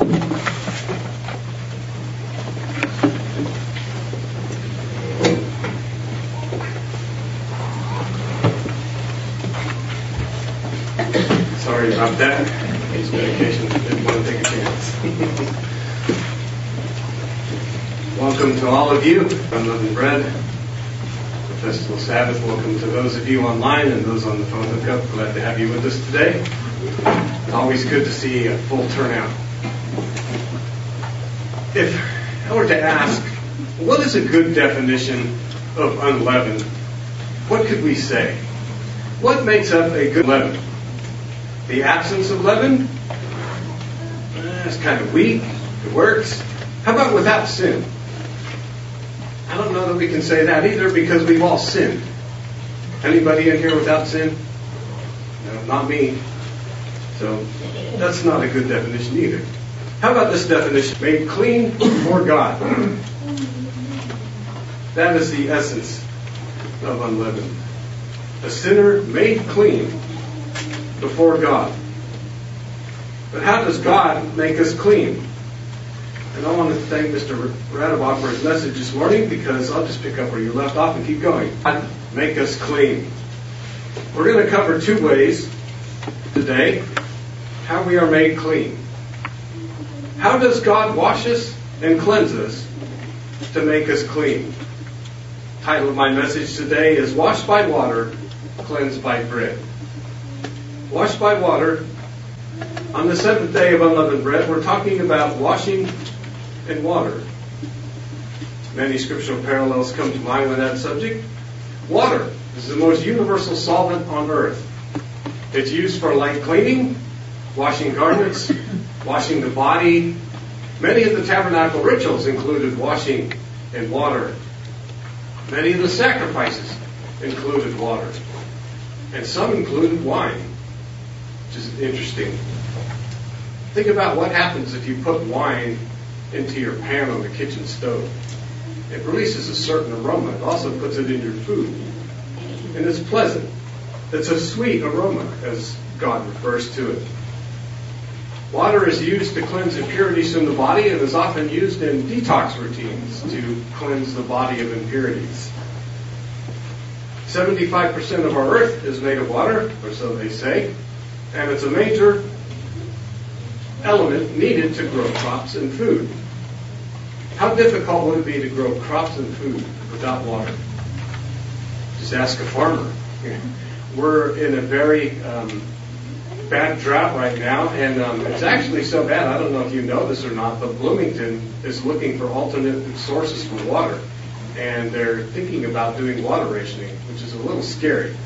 Sorry about that. These medications didn't want to take a chance. Welcome to all of you. Unleavened Bread, the Festival Sabbath. Welcome to those of you online and those on the phone hookup. Glad to have you with us today. It's always good to see a full turnout. If I were to ask, what is a good definition of unleavened? What could we say? What makes up a good leaven? The absence of leaven? It's kind of weak. It works. How about without sin? I don't know that we can say that either because we've all sinned. Anybody in here without sin? No, not me. So that's not a good definition either. How about this definition? Made clean before God. That is the essence of unleavened. A sinner made clean before God. But how does God make us clean? And I want to thank Mr. Radovach for his message this morning because I'll just pick up where you left off and keep going. God make us clean. We're going to cover two ways today how we are made clean. How does God wash us and cleanse us to make us clean? The title of my message today is Washed by Water, Cleansed by Bread. Washed by water. On the seventh day of unleavened bread, we're talking about washing in water. Many scriptural parallels come to mind with that subject. Water is the most universal solvent on earth. It's used for light cleaning, washing garments, washing the body. Many of the tabernacle rituals included washing in water. Many of the sacrifices included water. And some included wine, which is interesting. Think about what happens if you put wine into your pan on the kitchen stove. It releases a certain aroma. It also puts it in your food. And it's pleasant. It's a sweet aroma, as God refers to it. Water is used to cleanse impurities from the body and is often used in detox routines to cleanse the body of impurities. 75% of our earth is made of water, or so they say, and it's a major element needed to grow crops and food. How difficult would it be to grow crops and food without water? Just ask a farmer. We're in a very bad drought right now, and it's actually so bad, I don't know if you know this or not, but Bloomington is looking for alternate sources for water, and they're thinking about doing water rationing, which is a little scary.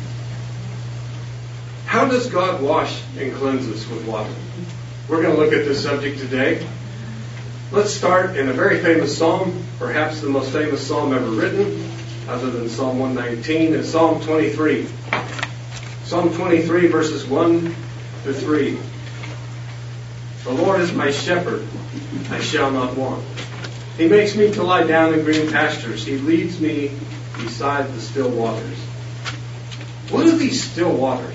How does God wash and cleanse us with water? We're going to look at this subject today. Let's start in a very famous psalm, perhaps the most famous psalm ever written, other than Psalm 119, is Psalm 23. Psalm 23, verses 1 to 3. The Lord is my shepherd, I shall not want. He makes me to lie down in green pastures. He leads me beside the still waters. What are these still waters?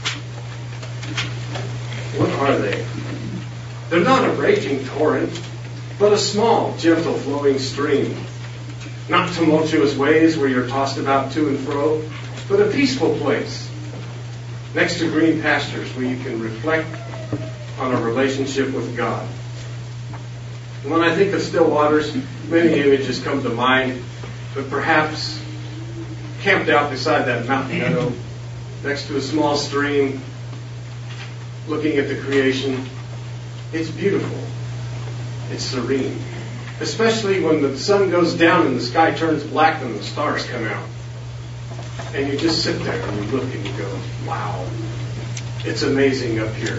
What are they? They're not a raging torrent, but a small, gentle flowing stream. Not tumultuous waves where you're tossed about to and fro, but a peaceful place next to green pastures where you can reflect on a relationship with God. And when I think of still waters, many images come to mind, but perhaps camped out beside that mountain meadow, next to a small stream, looking at the creation. It's beautiful. It's serene. Especially when the sun goes down and the sky turns black and the stars come out. And you just sit there and you look and you go, wow, it's amazing up here.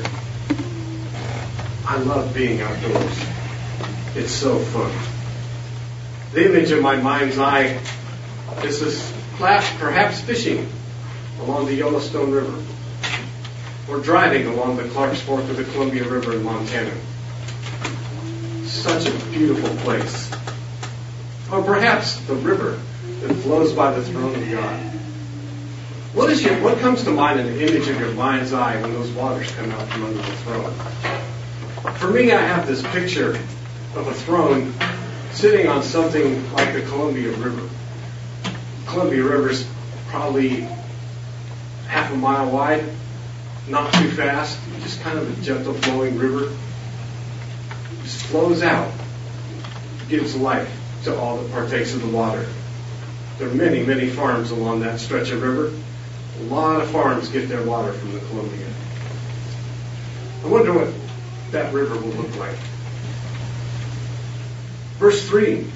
I love being outdoors. It's so fun. The image in my mind's eye is this class perhaps fishing along the Yellowstone River. Or driving along the Clarks Fork of the Columbia River in Montana. Such a beautiful place. Or perhaps the river that flows by the throne of God. What comes to mind in the image of your mind's eye when those waters come out from under the throne? For me, I have this picture of a throne sitting on something like the Columbia River. Columbia River's probably half a mile wide, not too fast, just kind of a gentle flowing river. Just flows out, gives life to all that partakes of the water. There are many, many farms along that stretch of river. A lot of farms get their water from the Columbia. I wonder what that river will look like. Verse 3.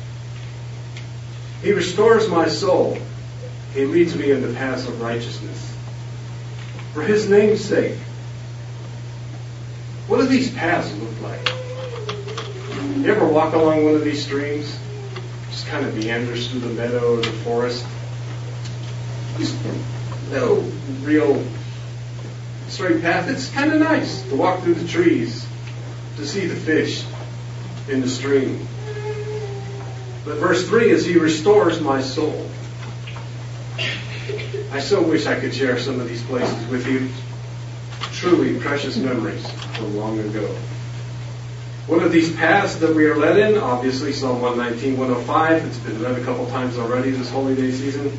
He restores my soul. He leads me in the paths of righteousness. For his name's sake. What do these paths look like? You ever walk along one of these streams? Just kind of meanders through the meadow or the forest. Just no real straight path. It's kind of nice to walk through the trees, to see the fish in the stream. But verse 3 is, he restores my soul. I so wish I could share some of these places with you. Truly precious memories from long ago. One of these paths that we are led in, obviously Psalm 119, 105. It's been read a couple times already this Holy Day season.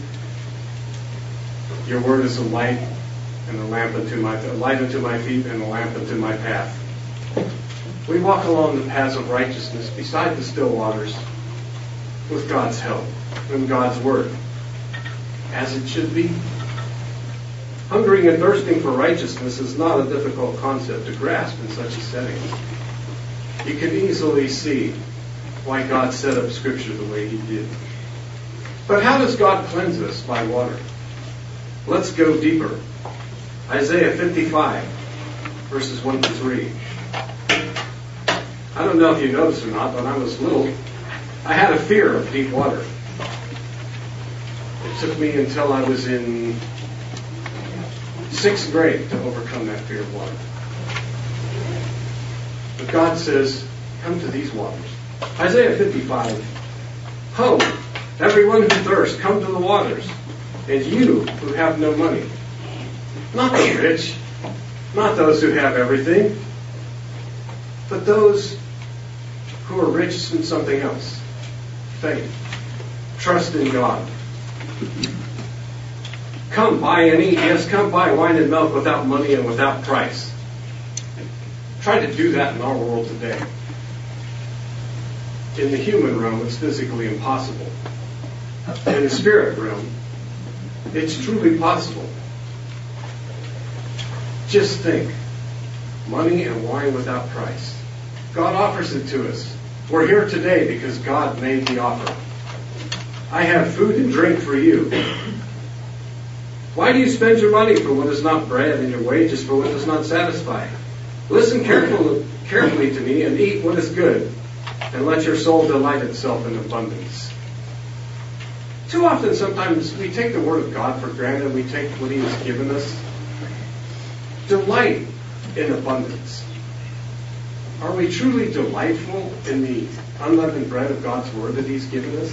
Your word is a light and a light unto my feet and a lamp unto my path. We walk along the paths of righteousness beside the still waters with God's help and God's word, as it should be. Hungering and thirsting for righteousness is not a difficult concept to grasp in such a setting. You can easily see why God set up Scripture the way He did. But how does God cleanse us by water? Let's go deeper. Isaiah 55, verses 1 to 3. I don't know if you noticed or not, but when I was little, I had a fear of deep water. It took me until I was in 6th grade to overcome that fear of water. But God says, come to these waters. Isaiah 55. Ho, everyone who thirsts, come to the waters. And you who have no money. Not the rich, not those who have everything, but those who are rich in something else. Faith. Trust in God. Come buy and eat. Yes, come buy wine and milk without money and without price. Try to do that in our world today. In the human realm, it's physically impossible. In the spirit realm, it's truly possible. Just think. Money and wine without price. God offers it to us. We're here today because God made the offer. I have food and drink for you. Why do you spend your money for what is not bread and your wages for what does not satisfy? Listen carefully to me and eat what is good, and let your soul delight itself in abundance. Too often, sometimes, we take the Word of God for granted. We take what He has given us. Delight in abundance. Are we truly delightful in the unleavened bread of God's Word that He's given us?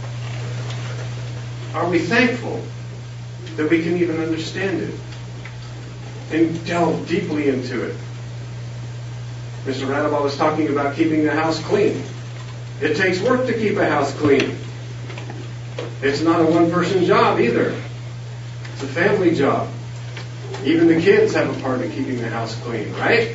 Are we thankful that we can even understand it and delve deeply into it? Mr. Radabal was talking about keeping the house clean. It takes work to keep a house clean. It's not a one-person job either. It's a family job. Even the kids have a part in keeping the house clean, right?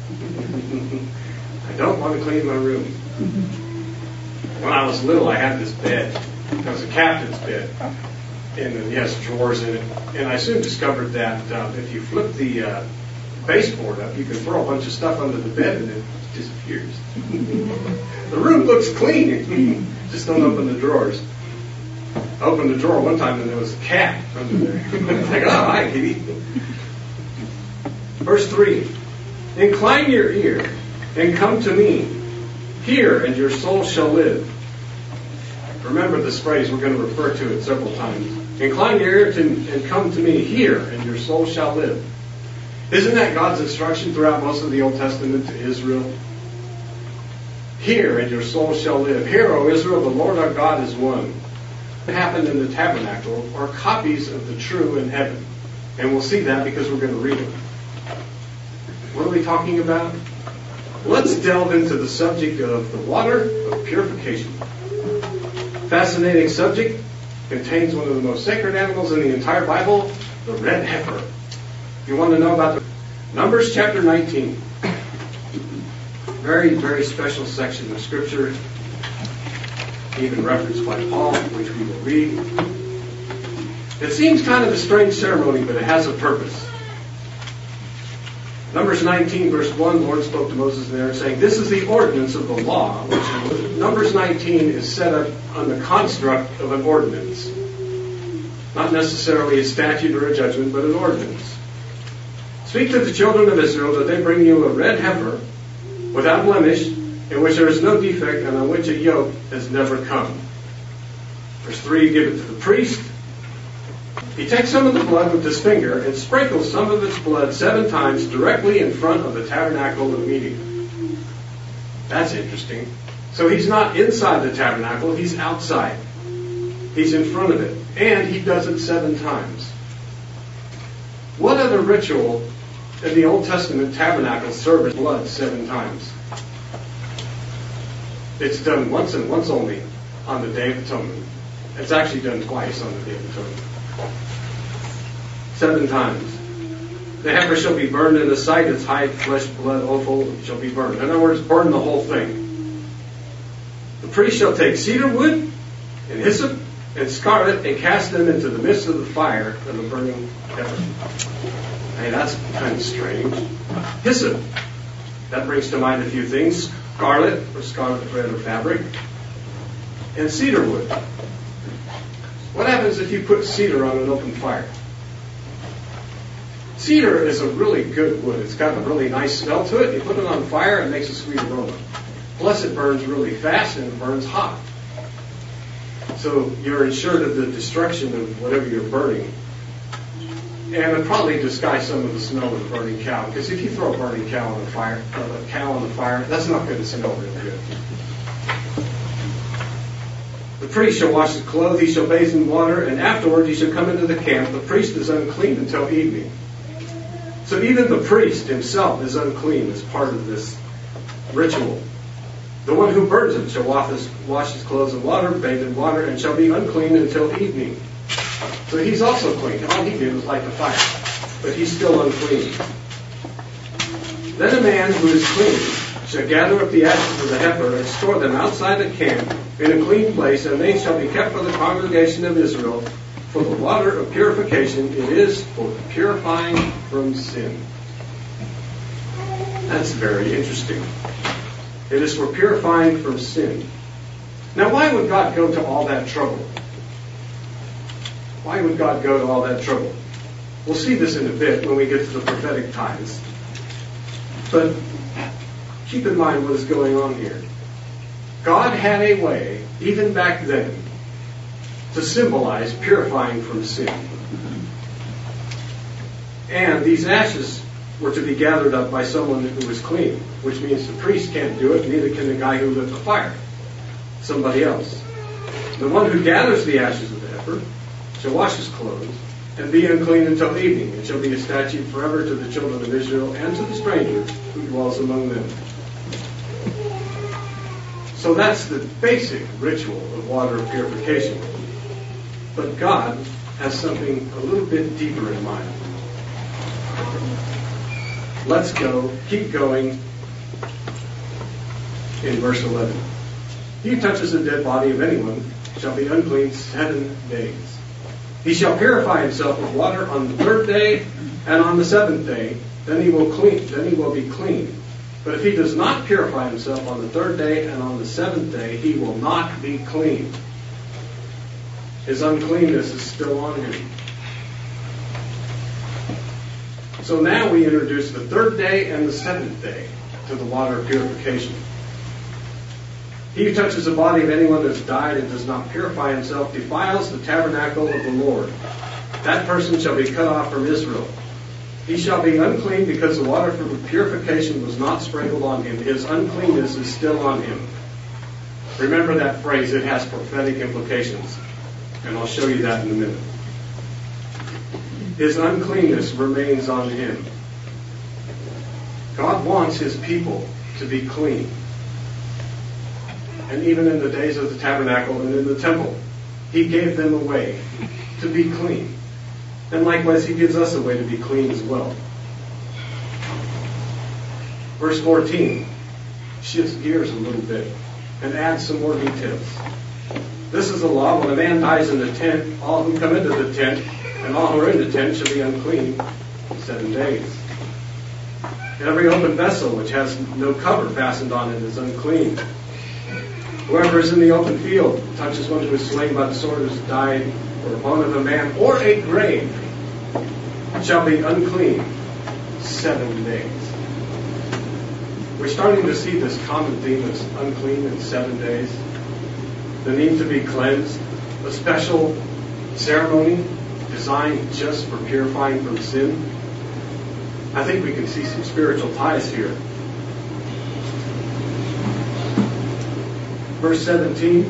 I don't want to clean my room. When I was little, I had this bed. It was a captain's bed. And it has drawers in it. And I soon discovered that if you flip the baseboard up, you can throw a bunch of stuff under the bed and it disappears. The room looks clean. Just don't open the drawers. I opened the drawer one time and there was a cat under there. It's like, oh, hi, kitty. Verse 3. Incline your ear and come to me. Hear, and your soul shall live. Remember this phrase. We're going to refer to it several times. Incline your ear and come to me. Hear, and your soul shall live. Isn't that God's instruction throughout most of the Old Testament to Israel? Hear, and your soul shall live. Hear, O Israel, the Lord our God is one. What happened in the tabernacle are copies of the true in heaven. And we'll see that because we're going to read it. What are we talking about? Let's delve into the subject of the water of purification. Fascinating subject. Contains one of the most sacred animals in the entire Bible, the red heifer. You want to know about the Numbers chapter 19. Very, very special section of Scripture, even referenced by Paul, which we will read. It seems kind of a strange ceremony, but it has a purpose. Numbers 19, verse 1, the Lord spoke to Moses there, saying, "This is the ordinance of the law," which in Numbers 19 is set up on the construct of an ordinance. Not necessarily a statute or a judgment, but an ordinance. "Speak to the children of Israel that they bring you a red heifer without blemish, in which there is no defect, and on which a yoke has never come." Verse 3, "Give it to the priest. He takes some of the blood with his finger and sprinkles some of its blood 7 times directly in front of the tabernacle of meeting." That's interesting. So he's not inside the tabernacle, he's outside. He's in front of it. And he does it 7 times. What other ritual in the Old Testament tabernacle serves blood 7 times? It's done once and once only on the Day of Atonement. It's actually done twice on the Day of Atonement. 7 times. "The heifer shall be burned in the sight, its hide, flesh, blood, offal shall be burned." In other words, burn the whole thing. "The priest shall take cedar wood and hyssop and scarlet and cast them into the midst of the fire of the burning heifer." Hey, that's kind of strange. Hyssop. That brings to mind a few things. Scarlet, or scarlet thread or fabric. And cedar wood. What happens if you put cedar on an open fire? Cedar is a really good wood. It's got a really nice smell to it. You put it on fire, it makes a sweet aroma. Plus it burns really fast and it burns hot. So you're insured of the destruction of whatever you're burning. And it probably disguise some of the smell of a burning cow. Because if you throw a burning cow on the fire, that's not going to smell real good. "The priest shall wash his clothes, he shall bathe in water, and afterward he shall come into the camp. The priest is unclean until evening." So even the priest himself is unclean as part of this ritual. "The one who burns it shall wash his clothes in water, bathe in water, and shall be unclean until evening." So he's also clean. All he did was light the fire. But he's still unclean. "Then a man who is clean shall gather up the ashes of the heifer and store them outside the camp in a clean place, and they shall be kept for the congregation of Israel. For the water of purification, it is for purifying from sin." That's very interesting. It is for purifying from sin. Now, why would God go to all that trouble? Why would God go to all that trouble? We'll see this in a bit when we get to the prophetic times. But keep in mind what is going on here. God had a way, even back then, to symbolize purifying from sin. And these ashes were to be gathered up by someone who was clean, which means the priest can't do it, neither can the guy who lit the fire. Somebody else. "The one who gathers the ashes of the heifer shall wash his clothes and be unclean until evening. It shall be a statute forever to the children of Israel and to the stranger who dwells among them." So that's the basic ritual of water purification. But God has something a little bit deeper in mind. Let's keep going in verse 11. "He who touches the dead body of anyone shall be unclean 7 days. He shall purify himself with water on the 3rd day and on the 7th day. Then he will be clean. But if he does not purify himself on the 3rd day and on the 7th day, he will not be clean." His uncleanness is still on him. So now we introduce the 3rd day and the 7th day to the water of purification. "He who touches the body of anyone that has died and does not purify himself defiles the tabernacle of the Lord. That person shall be cut off from Israel. He shall be unclean because the water for purification was not sprinkled on him. His uncleanness is still on him." Remember that phrase, it has prophetic implications. And I'll show you that in a minute. His uncleanness remains on him. God wants his people to be clean. And even in the days of the tabernacle and in the temple, he gave them a way to be clean. And likewise, he gives us a way to be clean as well. Verse 14 shifts gears a little bit and adds some more details. This is the law: when a man dies in the tent, all who come into the tent and all who are in the tent shall be unclean 7 days. Every open vessel which has no cover fastened on it is unclean. Whoever is in the open field touches one who is slain by the sword, who has died, or a bone of a man, or a grave, shall be unclean 7 days. We're starting to see this common theme of unclean in 7 days. The need to be cleansed, a special ceremony designed just for purifying from sin. I think we can see some spiritual ties here. Verse 17.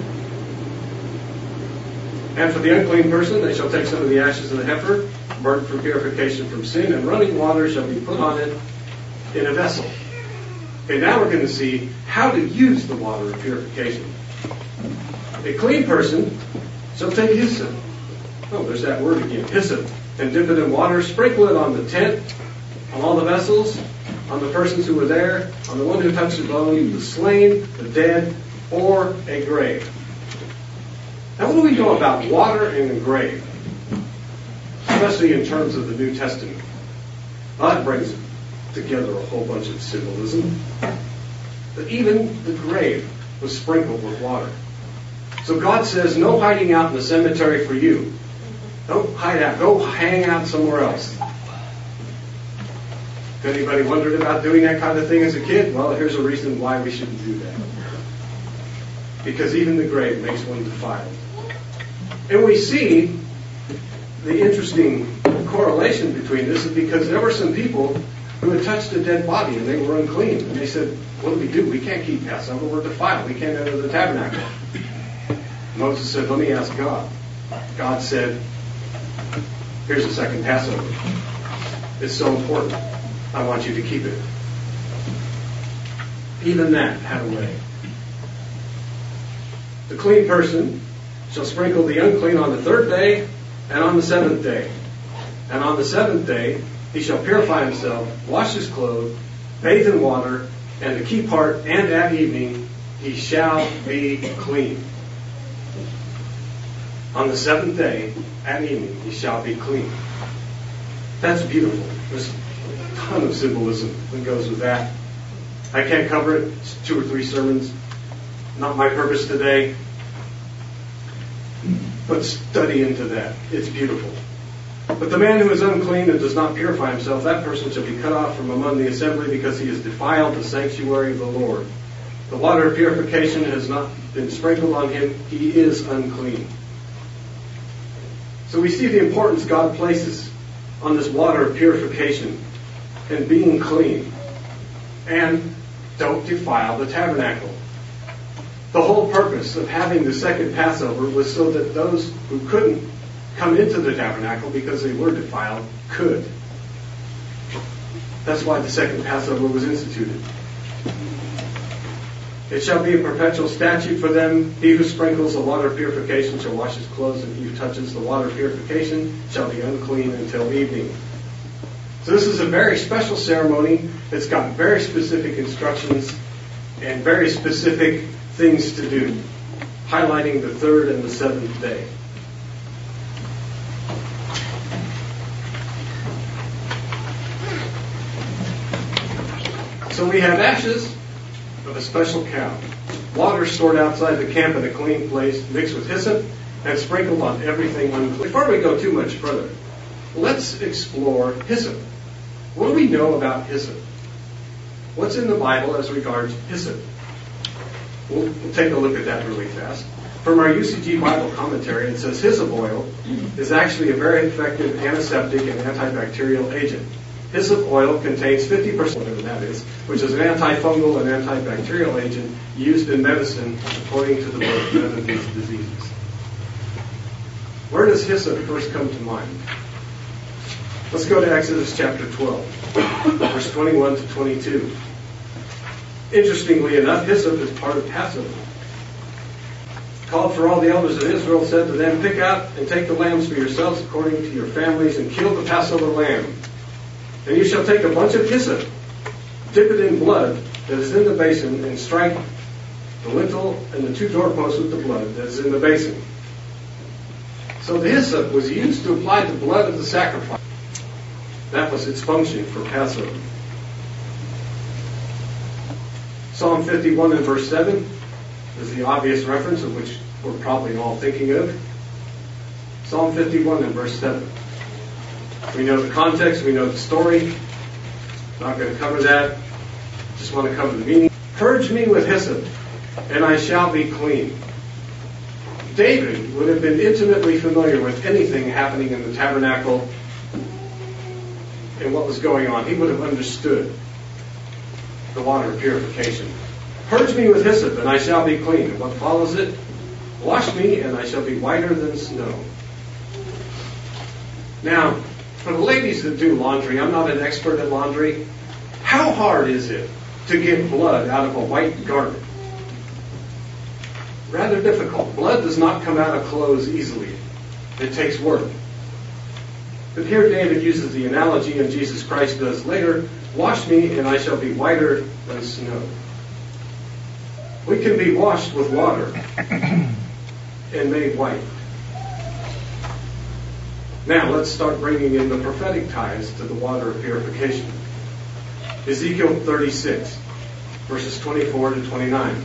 And for the unclean person, they shall take some of the ashes of the heifer, burnt for purification from sin, and running water shall be put on it in a vessel. Okay, now we're going to see how to use the water of purification. A clean person shall take hyssop. Oh, there's that word again, hyssop. And dip it in water, sprinkle it on the tent, on all the vessels, on the persons who were there, on the one who touched the bone, the slain, the dead, or a grave. Now, what do we know about water and a grave? Especially in terms of the New Testament. Well, that brings together a whole bunch of symbolism. But even the grave was sprinkled with water. So God says, no hiding out in the cemetery for you. Don't hide out. Go hang out somewhere else. If anybody wondered about doing that kind of thing as a kid, well, here's a reason why we shouldn't do that. Because even the grave makes one defiled. And we see the interesting correlation between this is because there were some people who had touched a dead body and they were unclean. And they said, what do? We can't keep Passover. We're defiled. We can't enter the tabernacle. Moses said, let me ask God. God said, here's the second Passover. It's so important. I want you to keep it. Even that had a way. The clean person shall sprinkle the unclean on the 3rd day and on the 7th day. And on the 7th day he shall purify himself, wash his clothes, bathe in water, and the key part, and at evening he shall be clean. On the 7th day, at evening, he shall be clean. That's beautiful. There's a ton of symbolism that goes with that. I can't cover it. It's 2 or 3 sermons. Not my purpose today. But study into that. It's beautiful. But the man who is unclean and does not purify himself, that person shall be cut off from among the assembly because he has defiled the sanctuary of the Lord. The water of purification has not been sprinkled on him. He is unclean. So we see the importance God places on this water of purification and being clean. And don't defile the tabernacle. The whole purpose of having the second Passover was so that those who couldn't come into the tabernacle because they were defiled could. That's why the second Passover was instituted. It shall be a perpetual statute for them. He who sprinkles the water of purification shall wash his clothes, and he who touches the water of purification shall be unclean until evening. So this is a very special ceremony. It's got very specific instructions and very specific things to do, highlighting the 3rd and the 7th day. So we have ashes of a special cow, water stored outside the camp in a clean place, mixed with hyssop, and sprinkled on everything unclean. Before we go too much further, let's explore hyssop. What do we know about hyssop? What's in the Bible as regards hyssop? We'll take a look at that really fast. From our UCG Bible commentary, it says hyssop oil is actually a very effective antiseptic and antibacterial agent. Hyssop oil contains 50%, whatever that is, which is an antifungal and antibacterial agent used in medicine according to the book None of These Diseases. Where does hyssop first come to mind? Let's go to Exodus chapter 12, verse 21 to 22. Interestingly enough, hyssop is part of Passover. Called for all the elders of Israel, said to them, pick out and take the lambs for yourselves according to your families, and kill the Passover lamb. And you shall take a bunch of hyssop, dip it in blood that is in the basin, and strike the lintel and the two doorposts with the blood that is in the basin. So the hyssop was used to apply the blood of the sacrifice. That was its function for Passover. Psalm 51 and verse 7 is the obvious reference of which we're probably all thinking of. Psalm 51 and verse 7. We know the context, we know the story. Not going to cover that. Just want to cover the meaning. Purge me with hyssop, and I shall be clean. David would have been intimately familiar with anything happening in the tabernacle and what was going on. He would have understood the water of purification. Purge me with hyssop, and I shall be clean. And what follows it? Wash me, and I shall be whiter than snow. Now, for the ladies that do laundry, I'm not an expert at laundry. How hard is it to get blood out of a white garment? Rather difficult. Blood does not come out of clothes easily. It takes work. But here David uses the analogy, and Jesus Christ does later, wash me and I shall be whiter than snow. We can be washed with water and made white. Now let's start bringing in the prophetic ties to the water of purification. Ezekiel 36, verses 24 to 29.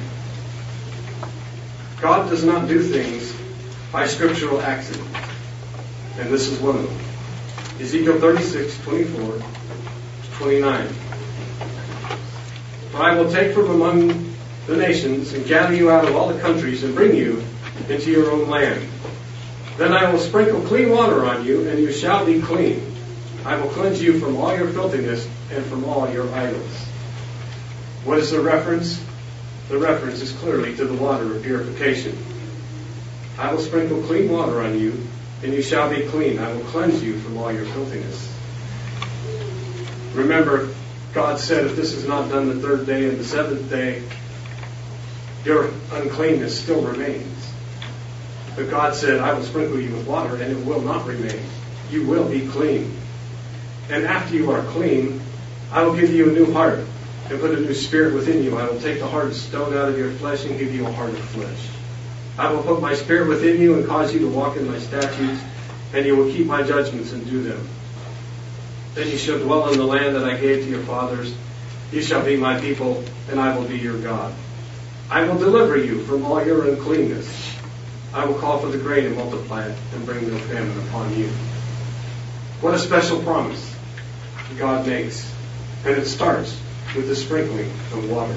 God does not do things by scriptural accident. And this is one of them. Ezekiel 36, 24 to 29. For I will take from among the nations and gather you out of all the countries and bring you into your own land. Then I will sprinkle clean water on you, and you shall be clean. I will cleanse you from all your filthiness and from all your idols. What is the reference? The reference is clearly to the water of purification. I will sprinkle clean water on you, and you shall be clean. I will cleanse you from all your filthiness. Remember, God said, if this is not done the third day and the seventh day, your uncleanness still remains. But God said, I will sprinkle you with water, and it will not remain. You will be clean. And after you are clean, I will give you a new heart and put a new spirit within you. I will take the heart of stone out of your flesh and give you a heart of flesh. I will put my spirit within you and cause you to walk in my statutes, and you will keep my judgments and do them. Then you shall dwell in the land that I gave to your fathers. You shall be my people, and I will be your God. I will deliver you from all your uncleanness. I will call for the grain and multiply it, and bring no famine upon you. What a special promise God makes. And it starts with the sprinkling of water.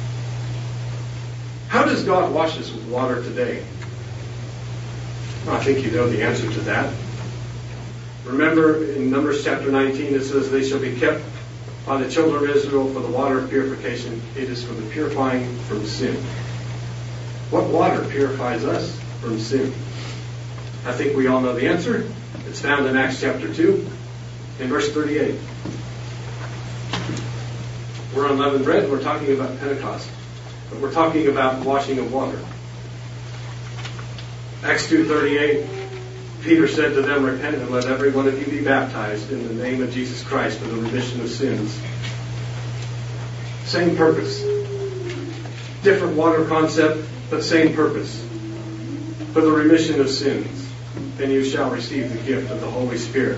How does God wash us with water today? Well, I think you know the answer to that. Remember in Numbers chapter 19 it says, they shall be kept by the children of Israel for the water of purification. It is for the purifying from sin. What water purifies us from sin? I think we all know the answer. It's found in Acts chapter 2 in verse 38. We're on unleavened bread. We're talking about Pentecost. But we're talking about washing of water. Acts 2:38, Peter said to them, repent and let every one of you be baptized in the name of Jesus Christ for the remission of sins. Same purpose. Different water concept, but same purpose. For the remission of sins. And you shall receive the gift of the Holy Spirit.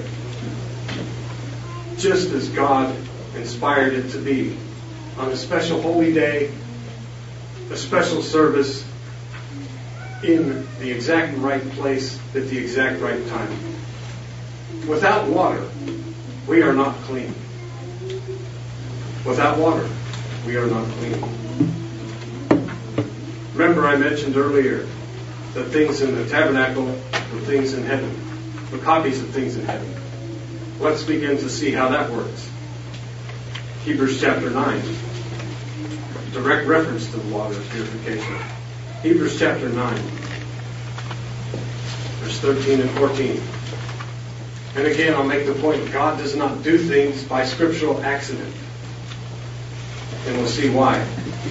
Just as God inspired it to be on a special holy day, a special service, in the exact right place at the exact right time. Without water, we are not clean. Without water, we are not clean. Remember I mentioned earlier the things in the tabernacle, the things in heaven, the copies of things in heaven. Let's begin to see how that works. Hebrews chapter 9. Direct reference to the water of purification. Hebrews chapter 9. Verse 13 and 14. And again, I'll make the point, God does not do things by scriptural accident. And we'll see why.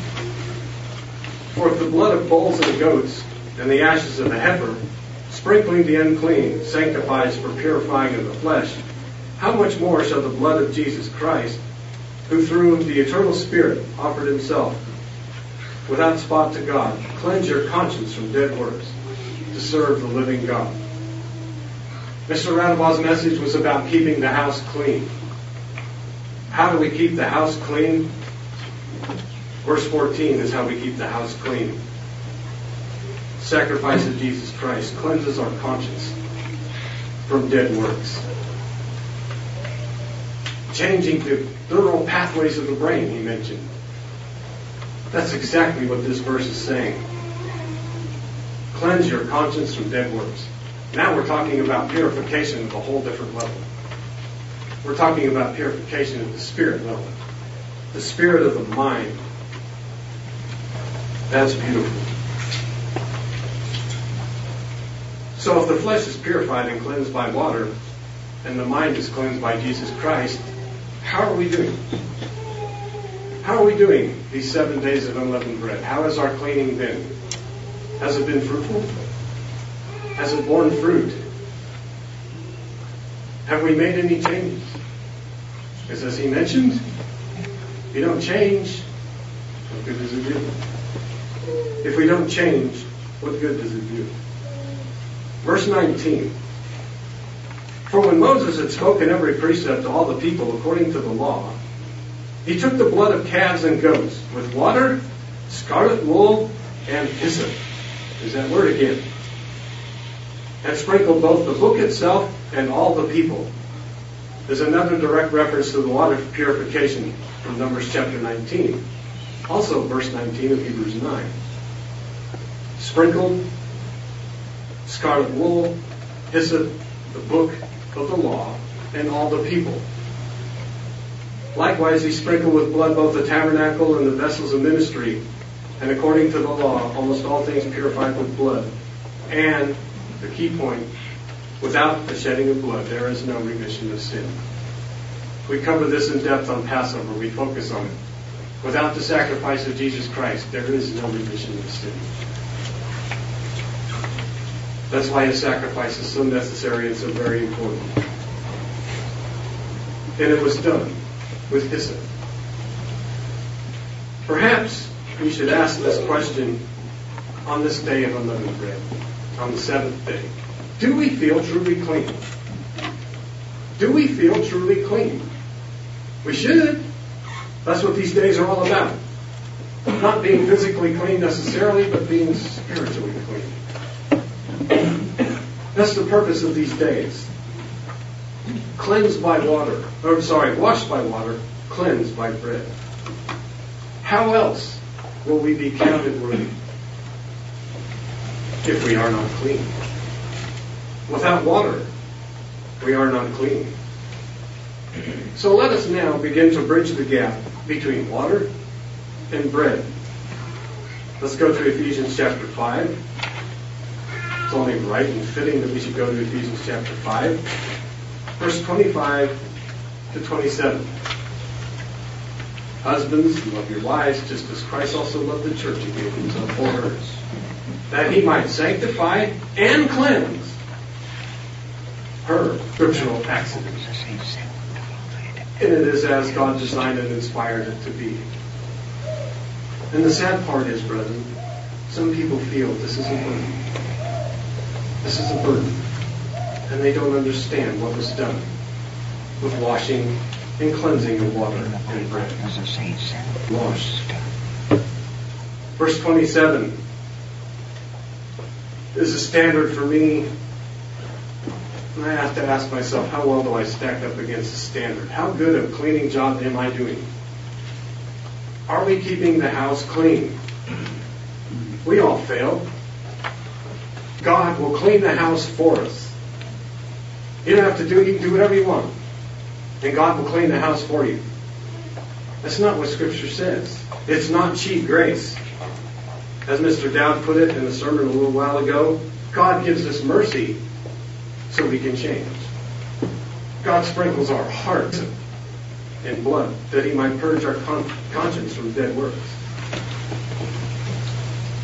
For if the blood of bulls and goats and the ashes of a heifer, sprinkling the unclean, sanctifies for purifying of the flesh, how much more shall the blood of Jesus Christ, who through the eternal Spirit offered himself without spot to God, cleanse your conscience from dead works to serve the living God. Mr. Radabaugh's message was about keeping the house clean. How do we keep the house clean? Verse 14 is how we keep the house clean. Sacrifice of Jesus Christ cleanses our conscience from dead works. Changing the neural pathways of the brain, he mentioned. That's exactly what this verse is saying. Cleanse your conscience from dead works. Now we're talking about purification at a whole different level. We're talking about purification at the spirit level. The spirit of the mind. That's beautiful. So if the flesh is purified and cleansed by water, and the mind is cleansed by Jesus Christ, how are we doing? How are we doing these 7 days of unleavened bread? How has our cleaning been? Has it been fruitful? Has it borne fruit? Have we made any changes? Because as he mentioned, if you don't change, what good does it do? If we don't change, what good does it do? Verse 19. For when Moses had spoken every precept to all the people according to the law, he took the blood of calves and goats with water, scarlet wool, and hyssop. There's that word again. And sprinkled both the book itself and all the people. There's another direct reference to the water purification from Numbers chapter 19. Also verse 19 of Hebrews 9. Sprinkled, scarlet wool, hyssop, the book of the law, and all the people. Likewise, he sprinkled with blood both the tabernacle and the vessels of ministry, and according to the law, almost all things purified with blood. And, the key point, without the shedding of blood, there is no remission of sin. We cover this in depth on Passover. We focus on it. Without the sacrifice of Jesus Christ, there is no remission of sin. That's why his sacrifice is so necessary and so very important. And it was done with hyssop. Perhaps we should ask this question on this day of unleavened bread, on the seventh day. Do we feel truly clean? Do we feel truly clean? We should. That's what these days are all about. Not being physically clean necessarily, but being spiritually clean. That's the purpose of these days. Cleansed by water. Washed by water, cleansed by bread. How else will we be counted worthy if we are not clean? Without water, we are not clean. So let us now begin to bridge the gap between water and bread. Let's go to Ephesians chapter 5. It's only right and fitting that we should go to Ephesians chapter 5, verse 25 to 27. Husbands, love your wives, just as Christ also loved the church and gave himself for her, that he might sanctify and cleanse her, scriptural accident. And it is as God designed and inspired it to be. And the sad part is, brethren, some people feel this is a burden. This is a burden. And they don't understand what was done with washing and cleansing of water and bread. Washed. Verse 27 is a standard for me. And I have to ask myself, how well do I stack up against the standard? How good a cleaning job am I doing? Are we keeping the house clean? We all fail. God will clean the house for us. You don't have to do it. You can do whatever you want. And God will clean the house for you. That's not what Scripture says. It's not cheap grace. As Mr. Dowd put it in the sermon a little while ago, God gives us mercy so we can change. God sprinkles our heart in blood that he might purge our conscience from dead works.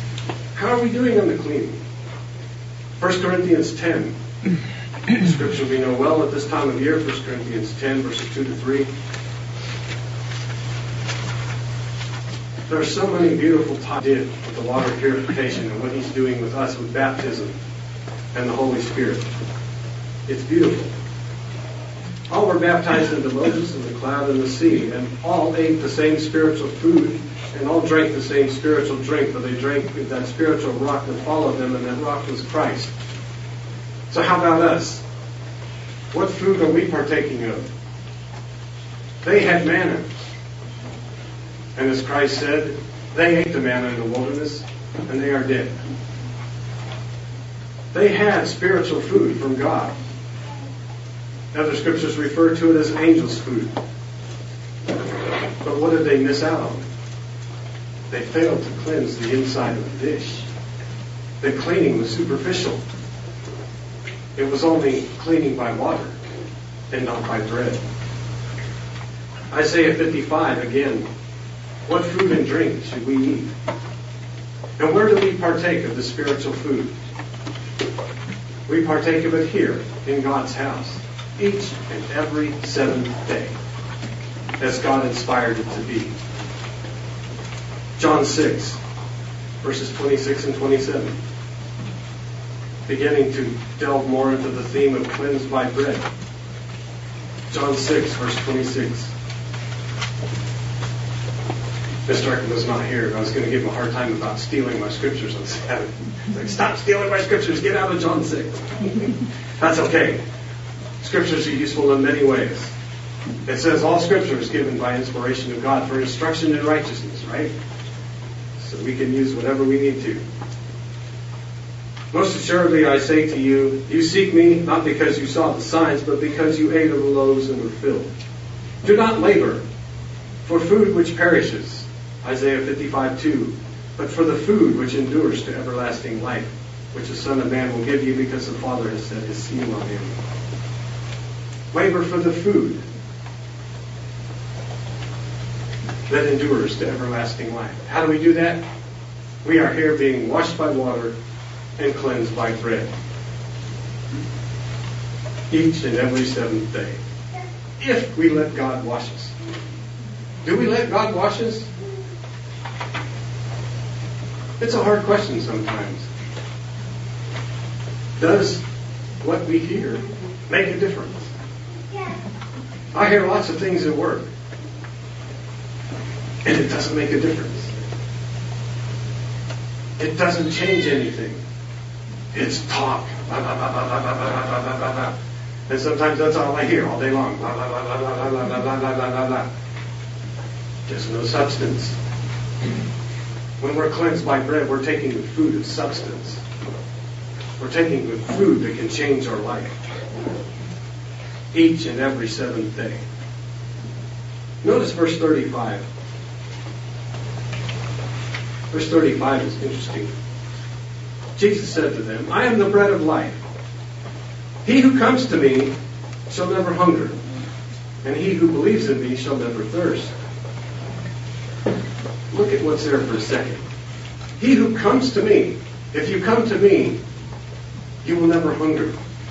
How are we doing on the cleaning? 1 Corinthians 10. The scripture we know well at this time of year, 1 Corinthians 10, verses 2 to 3. There are so many beautiful types with the water purification and what he's doing with us with baptism and the Holy Spirit. It's beautiful. All were baptized into Moses and the cloud and the sea, and all ate the same spiritual food, and all drank the same spiritual drink, for they drank that spiritual rock that followed them, and that rock was Christ. So how about us? What food are we partaking of? They had manna. And as Christ said, they ate the manna in the wilderness, and they are dead. They had spiritual food from God. Other scriptures refer to it as angels' food. But what did they miss out on? They failed to cleanse the inside of the dish. The cleaning was superficial. It was only cleaning by water and not by bread. Isaiah 55 again. What food and drink should we eat? And where do we partake of the spiritual food? We partake of it here in God's house, each and every seventh day, as God inspired it to be. John 6, verses 26 and 27. Beginning to delve more into the theme of cleansed by bread. John 6, verse 26. Mr. Eckman was not here, and I was going to give him a hard time about stealing my scriptures on Sabbath. Like, stop stealing my scriptures. Get out of John 6. That's okay. Scriptures are useful in many ways. It says all scripture is given by inspiration of God for instruction in righteousness, right? So we can use whatever we need to. Most assuredly I say to you, you seek me not because you saw the signs, but because you ate of the loaves and were filled. Do not labor for food which perishes, Isaiah 55:2, but for the food which endures to everlasting life, which the Son of Man will give you because the Father has set his seal on him. Labor for the food that endures to everlasting life. How do we do that? We are here being washed by water and cleansed by bread. Each and every seventh day. If we let God wash us. Do we let God wash us? It's a hard question sometimes. Does what we hear make a difference? I hear lots of things at work, and it doesn't make a difference. It doesn't change anything. It's talk. Blah, blah, blah, blah, blah, blah, blah, blah, blah. And sometimes that's all I hear all day long. Blah, blah, blah, blah, blah, blah, blah, blah, blah, blah, blah. There's no substance. When we're cleansed by bread, we're taking the food of substance. We're taking the food that can change our life. Each and every seventh day. Notice verse 35. Verse 35 is interesting. Jesus said to them, I am the bread of life. He who comes to me shall never hunger, and he who believes in me shall never thirst. Look at what's there for a second. He who comes to me, if you come to me, you will never hunger.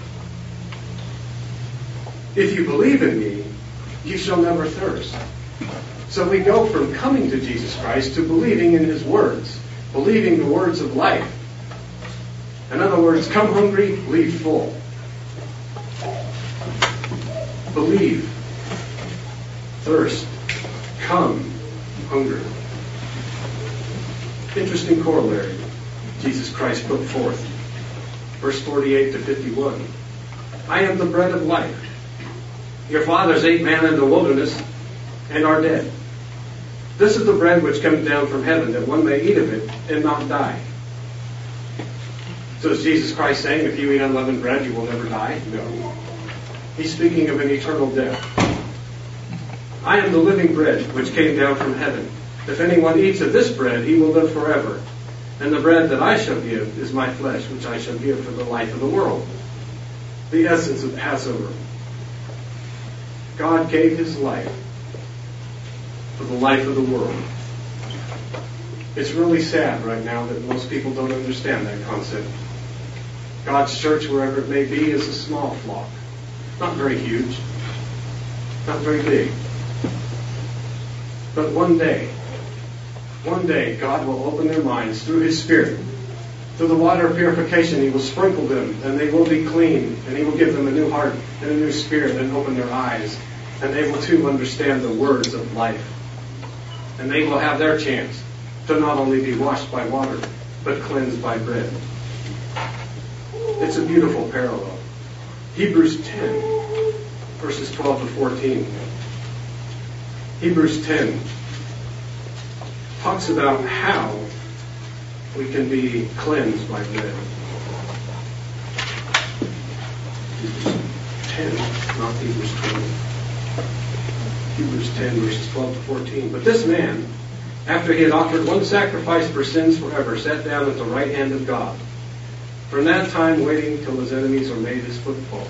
If you believe in me, you shall never thirst. So we go from coming to Jesus Christ to believing in his words, believing the words of life. In other words, come hungry, leave full. Believe, thirst, come, hunger. Interesting corollary Jesus Christ put forth. Verse 48 to 51. I am the bread of life. Your fathers ate manna in the wilderness and are dead. This is the bread which comes down from heaven, that one may eat of it and not die. So is Jesus Christ saying, if you eat unleavened bread, you will never die? No. He's speaking of an eternal death. I am the living bread which came down from heaven. If anyone eats of this bread, he will live forever. And the bread that I shall give is my flesh, which I shall give for the life of the world. The essence of Passover. God gave his life for the life of the world. It's really sad right now that most people don't understand that concept. God's church, wherever it may be, is a small flock. Not very huge. Not very big. But one day, God will open their minds through His Spirit. Through the water of purification, He will sprinkle them, and they will be clean. And He will give them a new heart and a new spirit, and open their eyes. And they will too understand the words of life. And they will have their chance to not only be washed by water, but cleansed by bread. It's a beautiful parallel. Hebrews 10, verses 12 to 14. Hebrews 10 talks about how we can be cleansed by bread. Hebrews 10, not Hebrews 12. Hebrews 10, verses 12 to 14. But this man, after he had offered one sacrifice for sins forever, sat down at the right hand of God. From that time, waiting till his enemies are made his footstool.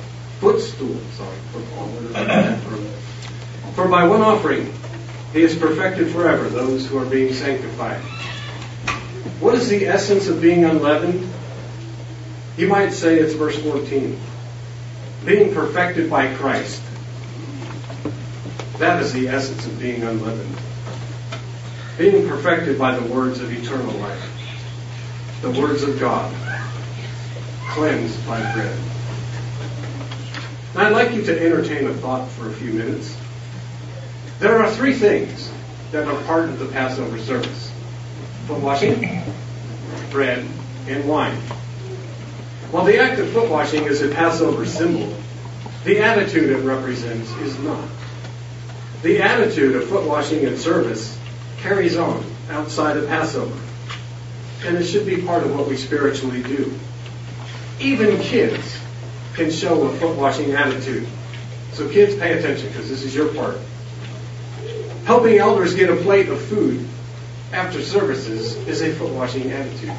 For by one offering he has perfected forever those who are being sanctified. What is the essence of being unleavened? You might say it's verse 14. Being perfected by Christ. That is the essence of being unleavened. Being perfected by the words of eternal life. The words of God. Cleansed by bread. Now I'd like you to entertain a thought for a few minutes. There are three things that are part of the Passover service. Foot washing, bread, and wine. While the act of foot washing is a Passover symbol, the attitude it represents is not. The attitude of foot washing and service carries on outside of Passover. And it should be part of what we spiritually do. Even kids can show a foot washing attitude. So kids, pay attention because this is your part. Helping elders get a plate of food after services is a foot washing attitude.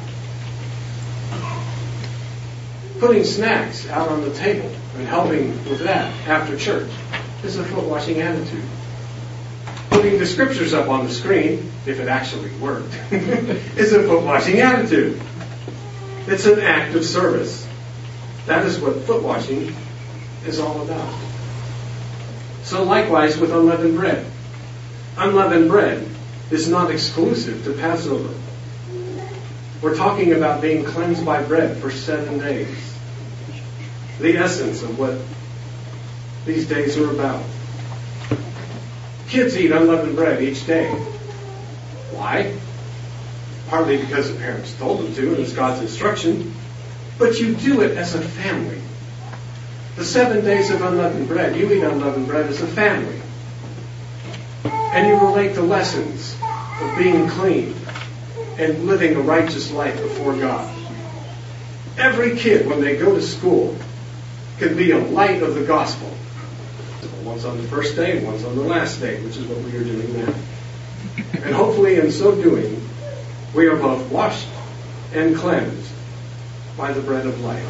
Putting snacks out on the table and helping with that after church is a foot washing attitude. Putting the scriptures up on the screen, if it actually worked, is a foot washing attitude. It's an act of service. That is what foot washing is all about. So likewise with unleavened bread. Unleavened bread is not exclusive to Passover. We're talking about being cleansed by bread for 7 days. The essence of what these days are about. Kids eat unleavened bread each day. Why? Partly because the parents told them to, and it's God's instruction. But you do it as a family. The 7 days of unleavened bread, you eat unleavened bread as a family. And you relate the lessons of being clean and living a righteous life before God. Every kid, when they go to school, can be a light of the gospel. One's on the first day, one's on the last day, which is what we are doing now. And hopefully in so doing, we are both washed and cleansed by the bread of life.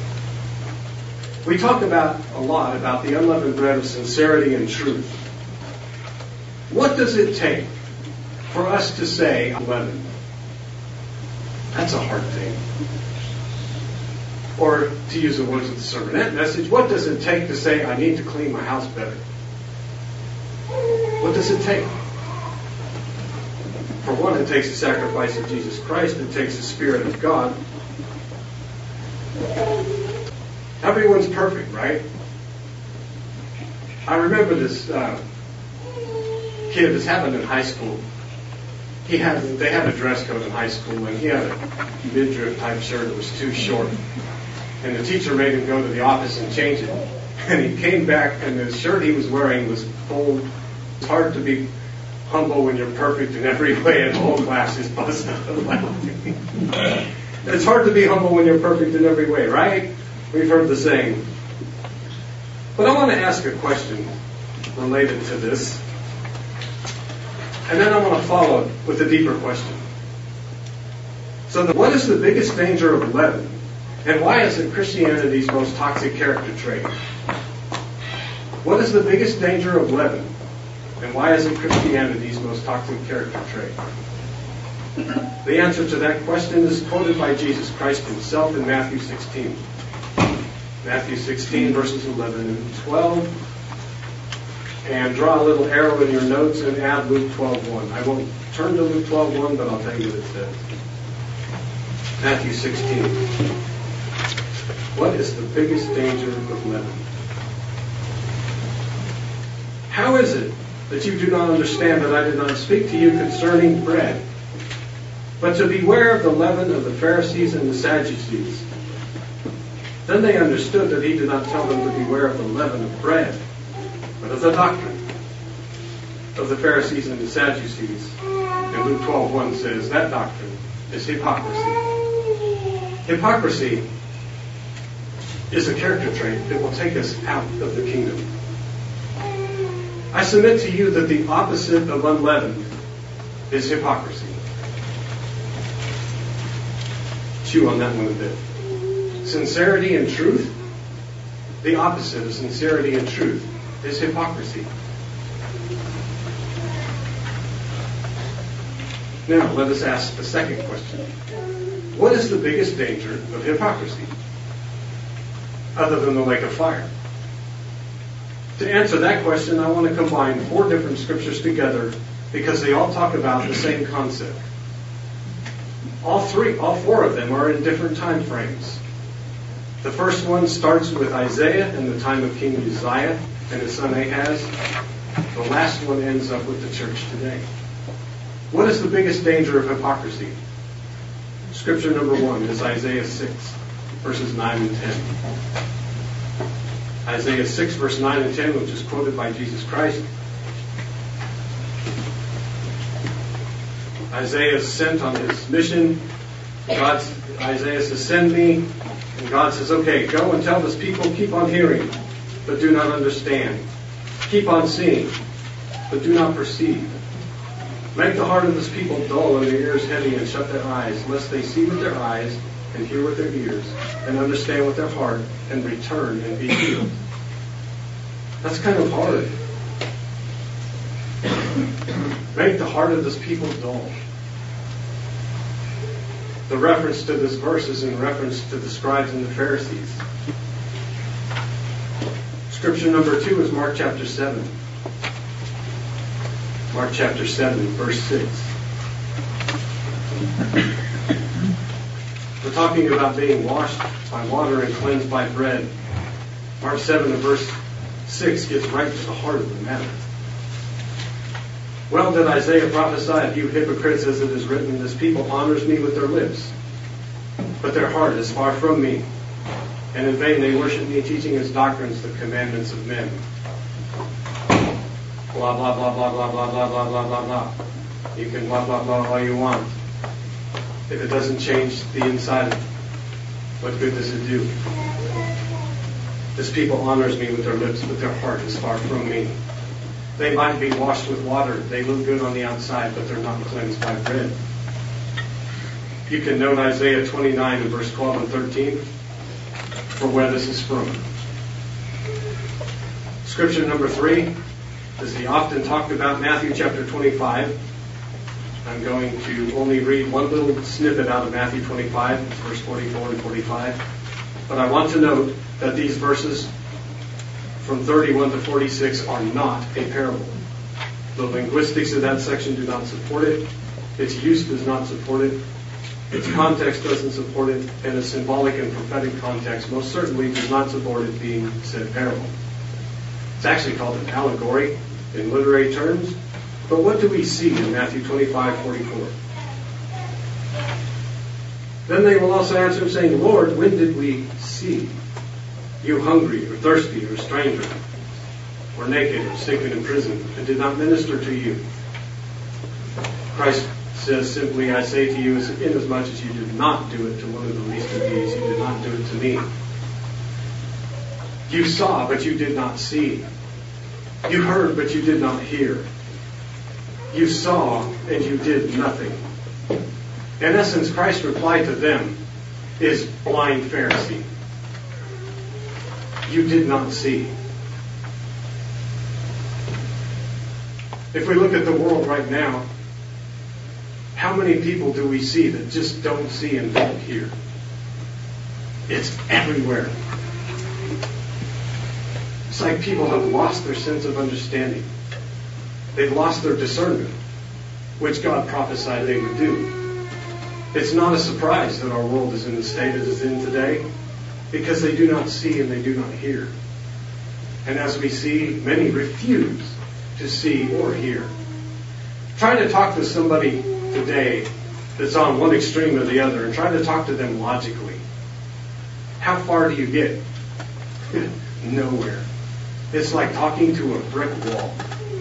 We talk a lot about the unleavened bread of sincerity and truth. What does it take for us to say unleavened? That's a hard thing. Or, to use the words of the sermonette message, what does it take to say, I need to clean my house better? What does it take? For one, it takes the sacrifice of Jesus Christ. It takes the Spirit of God. Everyone's perfect, right? I remember this kid, this happened in high school. They had a dress code in high school, and he had a midriff type shirt that was too short. And the teacher made him go to the office and change it. And he came back, and the shirt he was wearing was full. It's hard to be humble when you're perfect in every way, and the whole class just buzzed out of laughing. It's hard to be humble when you're perfect in every way, right? We've heard the saying. But I want to ask a question related to this. And then I want to follow it with a deeper question. So what is the biggest danger of leaven? And why is it Christianity's most toxic character trait? What is the biggest danger of leaven? And why is it Christianity's most toxic character trait? The answer to that question is quoted by Jesus Christ himself in Matthew 16. Matthew 16, verses 11 and 12. And draw a little arrow in your notes and add Luke 12:1. I won't turn to Luke 12:1, but I'll tell you what it says. Matthew 16. What is the biggest danger of leaven? How is it that you do not understand that I did not speak to you concerning bread, but to beware of the leaven of the Pharisees and the Sadducees? Then they understood that he did not tell them to beware of the leaven of bread, but of the doctrine of the Pharisees and the Sadducees. And Luke 12:1 says that doctrine is hypocrisy. Hypocrisy is a character trait that will take us out of the kingdom. I submit to you that the opposite of unleavened is hypocrisy. Chew on that one a bit. Sincerity and truth, the opposite of sincerity and truth is hypocrisy. Now, let us ask the second question. What is the biggest danger of hypocrisy, other than the lake of fire? To answer that question, I want to combine 4 different scriptures together because they all talk about the same concept. All 4 of them are in different time frames. The first one starts with Isaiah in the time of King Uzziah and his son Ahaz. The last one ends up with the church today. What is the biggest danger of hypocrisy? Scripture number 1 is Isaiah 6, verses 9 and 10. Isaiah 6, verse 9 and 10, which is quoted by Jesus Christ. Isaiah is sent on his mission. Isaiah says, send me. And God says, okay, go and tell this people, keep on hearing, but do not understand. Keep on seeing, but do not perceive. Make the heart of this people dull and their ears heavy, and shut their eyes, lest they see with their eyes and hear with their ears and understand with their heart and return and be healed. That's kind of hard. Make the heart of this people dull. The reference to this verse is in reference to the scribes and the Pharisees. Scripture number 2 is Mark chapter 7. Mark chapter 7, verse 6. We're talking about being washed by water and cleansed by bread. Mark 7 and verse 6 gets right to the heart of the matter. Well did Isaiah prophesy of you hypocrites, as it is written, this people honors me with their lips, but their heart is far from me. And in vain they worship me, teaching as doctrines the commandments of men. Blah, blah, blah, blah, blah, blah, blah, blah, blah, blah, blah. You can blah, blah, blah all you want. If it doesn't change the inside of it, what good does it do? This people honors me with their lips, but their heart is far from me. They might be washed with water. They look good on the outside, but they're not cleansed by bread. You can note Isaiah 29 and verse 12 and 13 for where this is from. Scripture number 3 is the often talked about Matthew chapter 25. I'm going to only read one little snippet out of Matthew 25, verse 44 and 45. But I want to note that these verses from 31 to 46 are not a parable. The linguistics of that section do not support it. Its use does not support it. Its context doesn't support it. And the symbolic and prophetic context most certainly does not support it being said parable. It's actually called an allegory in literary terms. But what do we see in Matthew 25:44? Then they will also answer him, saying, Lord, when did we see you hungry or thirsty or stranger or naked or sick and in prison, and did not minister to you? Christ says simply, I say to you, inasmuch as you did not do it to one of the least of these, you did not do it to me. You saw, but you did not see. You heard, but you did not hear. You saw, and you did nothing. In essence, Christ's reply to them is, blind Pharisee, you did not see. If we look at the world right now, how How many people do we see that just don't see and don't hear? It's everywhere. It's like people have lost their sense of understanding. They've lost their discernment, which God prophesied they would do. It's not a surprise that our world is in the state it is in today, because they do not see and they do not hear. And as we see, many refuse to see or hear. Try to talk to somebody today that's on one extreme or the other and try to talk to them logically. How far do you get? Nowhere. It's like talking to a brick wall.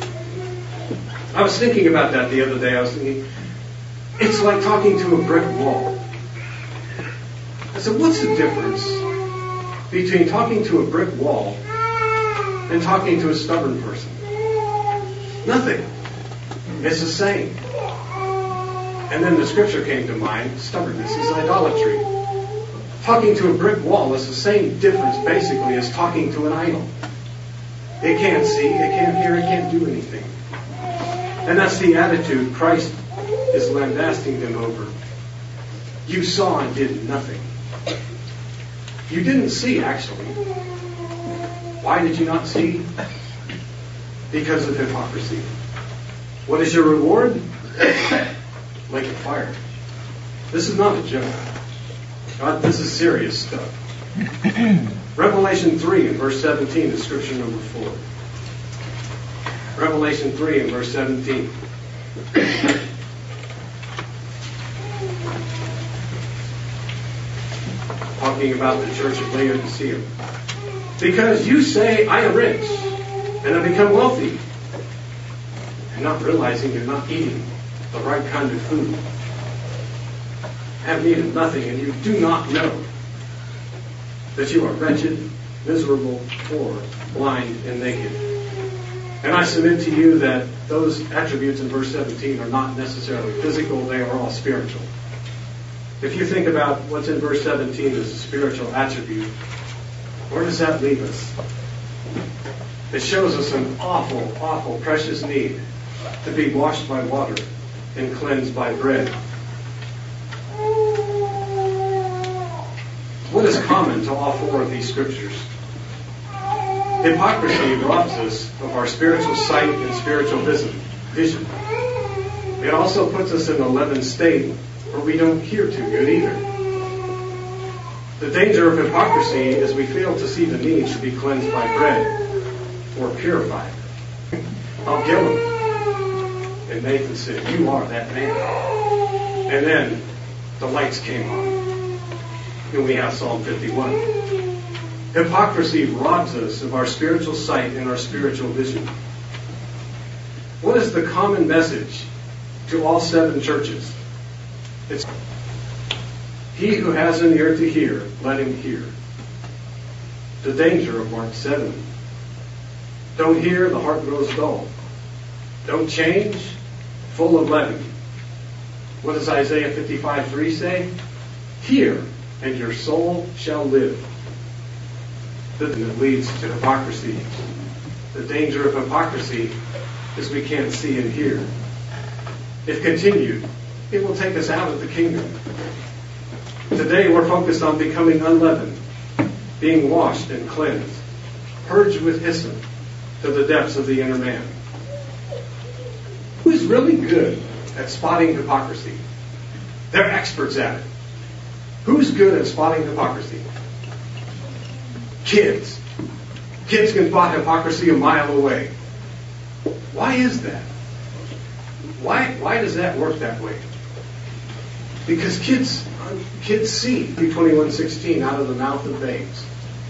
I was thinking about that the other day. I was thinking, it's like talking to a brick wall. I said, what's the difference between talking to a brick wall and talking to a stubborn person? Nothing. It's the same. And then the scripture came to mind. Stubbornness is idolatry. Talking to a brick wall is the same difference basically as talking to an idol. It can't see, it can't hear, it can't do anything. And that's the attitude Christ is lambasting them over. You saw and did nothing. You didn't see, actually. Why did you not see? Because of hypocrisy. What is your reward? Lake of fire. This is not a joke. God, this is serious stuff. Revelation 3 and verse 17 is scripture number 4. Revelation 3 and verse 17. Talking about the church of Laodicea. Because you say, I am rich, and have become wealthy, and not realizing you're not eating the right kind of food. Have need of nothing, and you do not know that you are wretched, miserable, poor, blind, and naked. And I submit to you that those attributes in verse 17 are not necessarily physical, they are all spiritual. If you think about what's in verse 17 as a spiritual attribute, where does that leave us? It shows us an awful, awful, precious need to be washed by water and cleansed by bread. What is common to all four of these scriptures? Hypocrisy robs us of our spiritual sight and spiritual vision. It also puts us in a leavened state where we don't hear too good either. The danger of hypocrisy is we fail to see the need to be cleansed by bread or purified. I'll kill him. And Nathan said, you are that man. And then the lights came on. And we have Psalm 51. Hypocrisy robs us of our spiritual sight and our spiritual vision. What is the common message to all 7 churches? It's he who has an ear to hear, let him hear. The danger of Mark 7. Don't hear, the heart grows dull. Don't change, full of leaven. What does Isaiah 55:3 say? Hear, and your soul shall live. That leads to hypocrisy. The danger of hypocrisy is we can't see and hear. If continued, it will take us out of the kingdom. Today we're focused on becoming unleavened, being washed and cleansed, purged with hyssop to the depths of the inner man. Who's really good at spotting hypocrisy? They're experts at it. Who's good at spotting hypocrisy? Kids. Kids can spot hypocrisy a mile away. Why is that? Why does that work that way? Because kids see 21:16 out of the mouth of babes.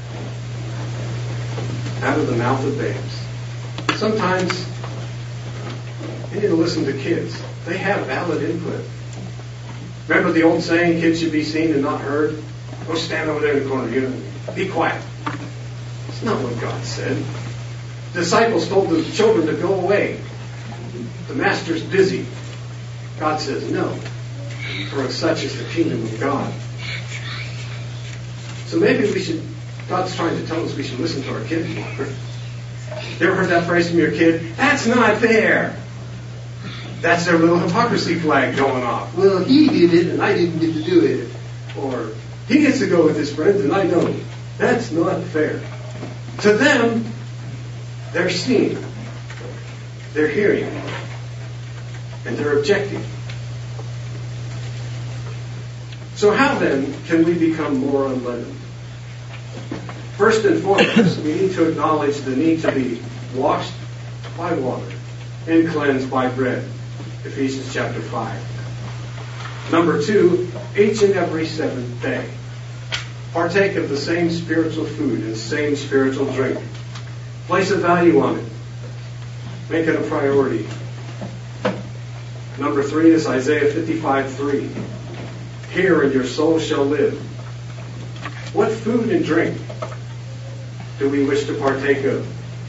Out of the mouth of babes. Sometimes you need to listen to kids. They have valid input. Remember the old saying, kids should be seen and not heard? Go stand over there in the corner. Be quiet. It's not what God said. The disciples told the children to go away. The master's busy. God says no. For such is the kingdom of God. So maybe God's trying to tell us we should listen to our kids more. You ever heard that phrase from your kid? That's not fair. That's their little hypocrisy flag going off. Well, he did it and I didn't get to do it. Or he gets to go with his friends and I don't. That's not fair. To them, they're seeing, they're hearing, and they're objecting. So how then can we become more unleavened? First and foremost, we need to acknowledge the need to be washed by water and cleansed by bread. Ephesians chapter 5. Number 2, each and every seventh day, partake of the same spiritual food and same spiritual drink. Place a value on it. Make it a priority. Number 3 is Isaiah 55:3. Hear and your soul shall live. What food and drink do we wish to partake of?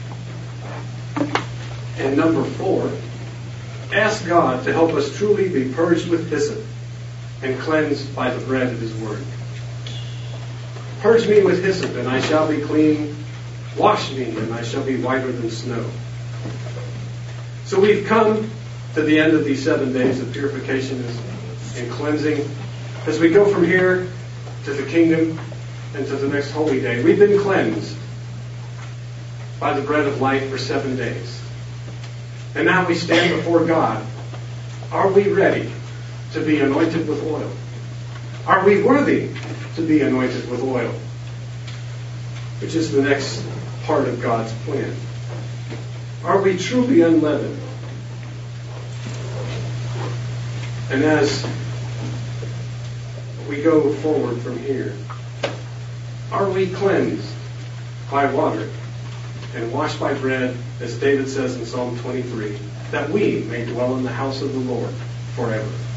And number 4, ask God to help us truly be purged with hyssop and cleansed by the bread of His Word. Purge me with hyssop, and I shall be clean. Wash me, and I shall be whiter than snow. So we've come to the end of these 7 days of purification and cleansing. As we go from here to the kingdom and to the next holy day, we've been cleansed by the bread of life for 7 days. And now we stand before God. Are we ready to be anointed with oil? Are we worthy to be anointed with oil? Which is the next part of God's plan. Are we truly unleavened? And as we go forward from here, are we cleansed by water and washed by bread, as David says in Psalm 23, that we may dwell in the house of the Lord forever?